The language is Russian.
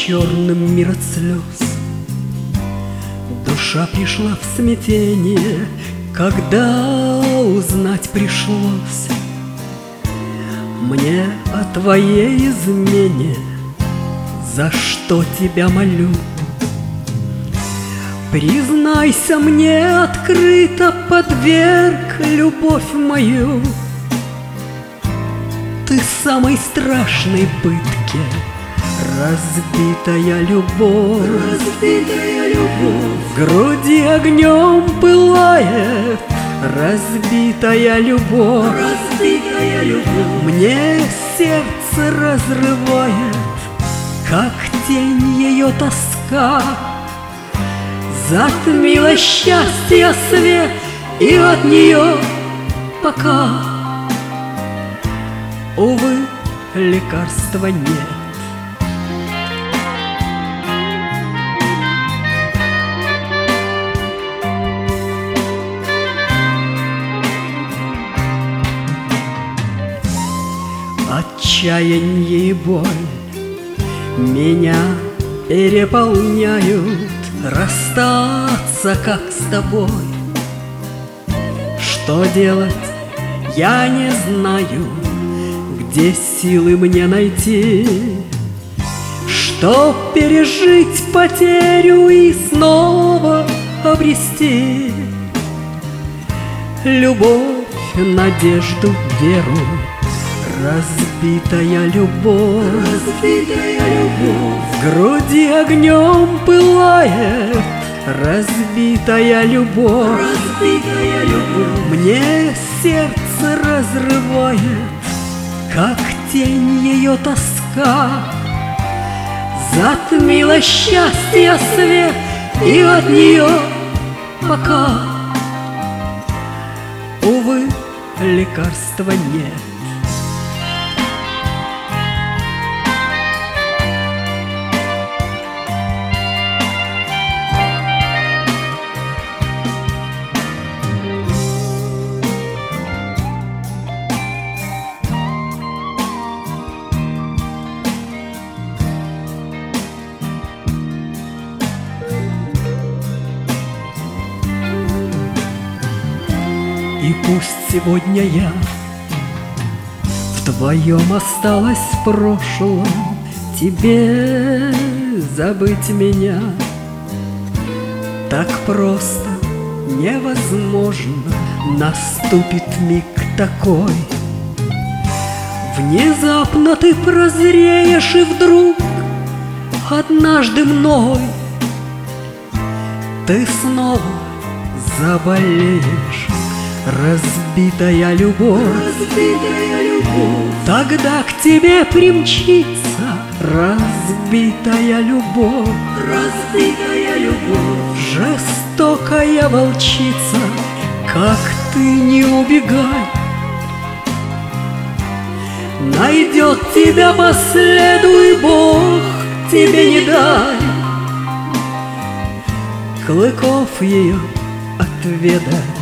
черным мир от слез. Душа пришла в смятение, когда узнать пришлось мне о твоей измене. За что тебя молю? Признайся мне открыто, подверг любовь мою ты самой страшной пытке. Разбитая любовь, в груди огнем пылает. Разбитая любовь, мне сердце разрывает, как тень ее тоска. Затмила счастье свет, и от нее пока, увы, лекарства нет. Отчаяние и боль меня переполняют. Расстаться, как с тобой, что делать, я не знаю. Где силы мне найти, чтоб пережить потерю и снова обрести любовь, надежду, веру. Разбитая любовь, в груди огнем пылает. Разбитая любовь, мне сердце разрывает, как тень ее тоска. Затмила счастье свет, и от нее пока, увы, лекарства нет. И пусть сегодня я в твоем осталась в прошлом, тебе забыть меня так просто невозможно. Наступит миг такой, внезапно ты прозреешь, и вдруг однажды мной ты снова заболеешь. Разбитая любовь, тогда к тебе примчится. Разбитая любовь, жестокая волчица, как ты не убегай, найдет тебя по следу, и Бог тебе не дай клыков ее отведать.